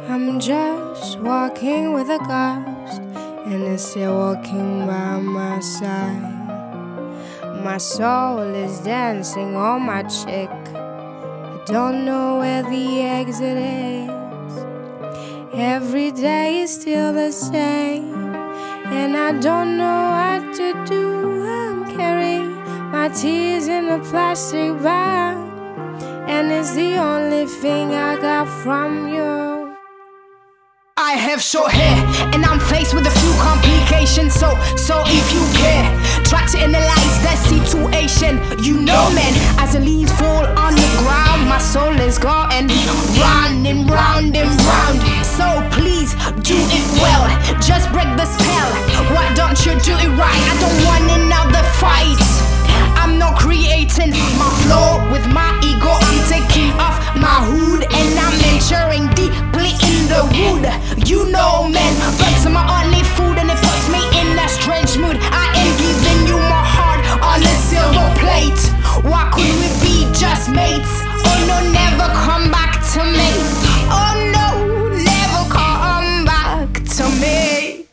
I'm just walking with a ghost, and it's still walking by my side. My soul is dancing on my chick. I don't know where the exit is. Every day is still the same, and I don't know what to do. I'm carrying my tears in a plastic bag, and it's the only thing I got from you. I have short hair and I'm faced with a few complications. So if you care, try to analyze that situation. You know, man, as the leaves fall on the ground, my soul is going round and round and round. So please do it well, just break the spell. Why don't you do it right? I don't want another fight. I'm not creating my flow with my ego. I'm taking off my hood and I'm entering deeply in the wood. You know, man, birds are my only food and it puts me in a strange mood. I am giving you my heart on a silver plate. Why could we be just mates? Oh no, never come back to me. Oh no, never come back to me.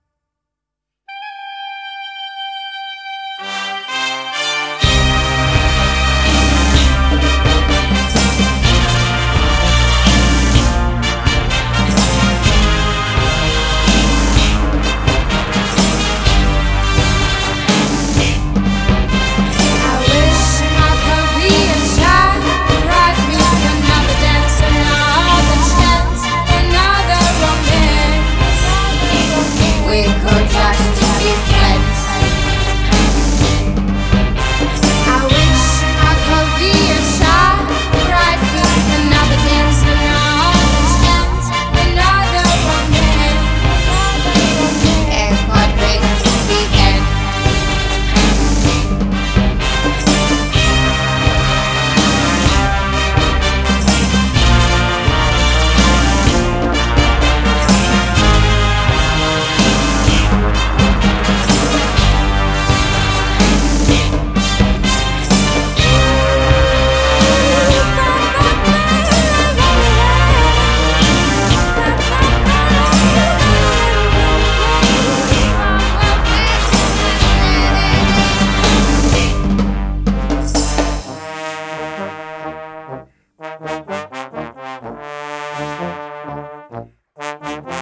Thank you.